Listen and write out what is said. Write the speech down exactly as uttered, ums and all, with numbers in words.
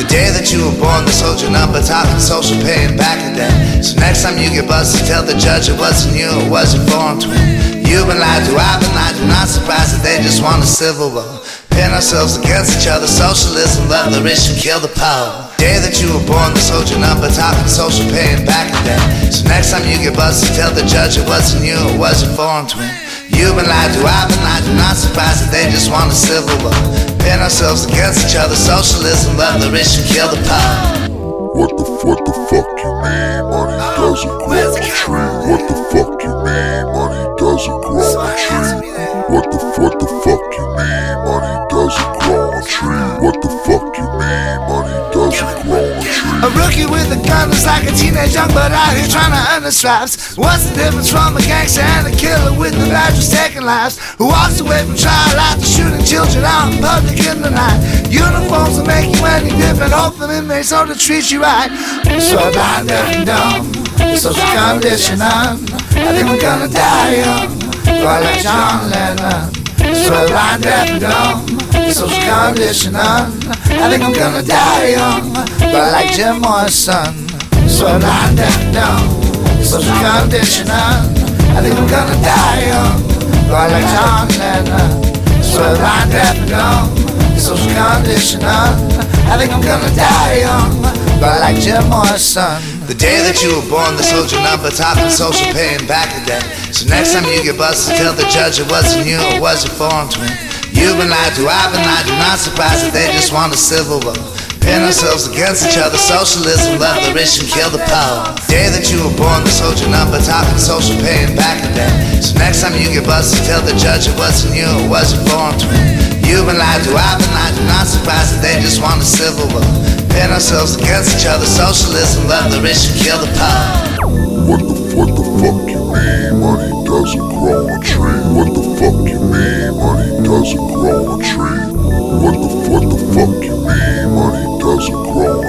The day that you were born, the soldier number talking social pain back in day. So next time you get busted, tell the judge it wasn't you, it was your form twin. You've been lied to, I've been lied to, not surprised that they just want a civil war. Pin ourselves against each other, socialism, love the rich and kill the poor. Day that you were born, the soldier number talking social pain back in day. So next time you get busted, tell the judge it wasn't you, it was your form twin. You've been lied to, I've been lied to, not surprised that they just want a civil war. Pin ourselves against each other, socialism, love the rich and kill the poor. What the, what the fuck you mean money doesn't grow on trees? What the fuck you mean money doesn't grow on trees? What the, what the fuck you mean money doesn't grow on trees? What the fuck you mean money doesn't grow on trees? A rookie with a gun is like a teenage young but out here trying to earn the stripes. What's the difference from a gangster and a killer with the badges taking lives? Who walks away from trial after shooting children out in public in the night? Uniforms will make you any different. Hope the inmates don't treat you right. So blind, deaf and dumb, the social condition on. I think I'm gonna die young, boy like John Lennon. So blind, deaf and dumb, the social condition on. I think I'm gonna die young, boy like Jim Morrison. So blind, deaf and dumb, the social condition on. I think I'm gonna die young, boy like John Lennon. So blind, deaf and dumb, the social condition on. I think I'm gonna die young, but like Jim Morrison. The day that you were born, the soldier number talking social pain back in day. So next time you get busted, tell the judge it wasn't you, it was your form twin. You've been lied to, I've been lied to, not surprised that they just want a civil war. Pin ourselves against each other, socialism, love the rich and kill the poor. The day that you were born, the soldier number talking social pain back in day. So next time you get busted, tell the judge it wasn't you, it was your form twin. You've been lied to, I've been lied to, not surprised that they just want a civil war. Pin ourselves against each other, socialism, love the rich and kill the poor. What the, what the fuck you mean money doesn't grow on trees? What the fuck you mean money doesn't grow on trees? What the, what the fuck you mean money doesn't grow on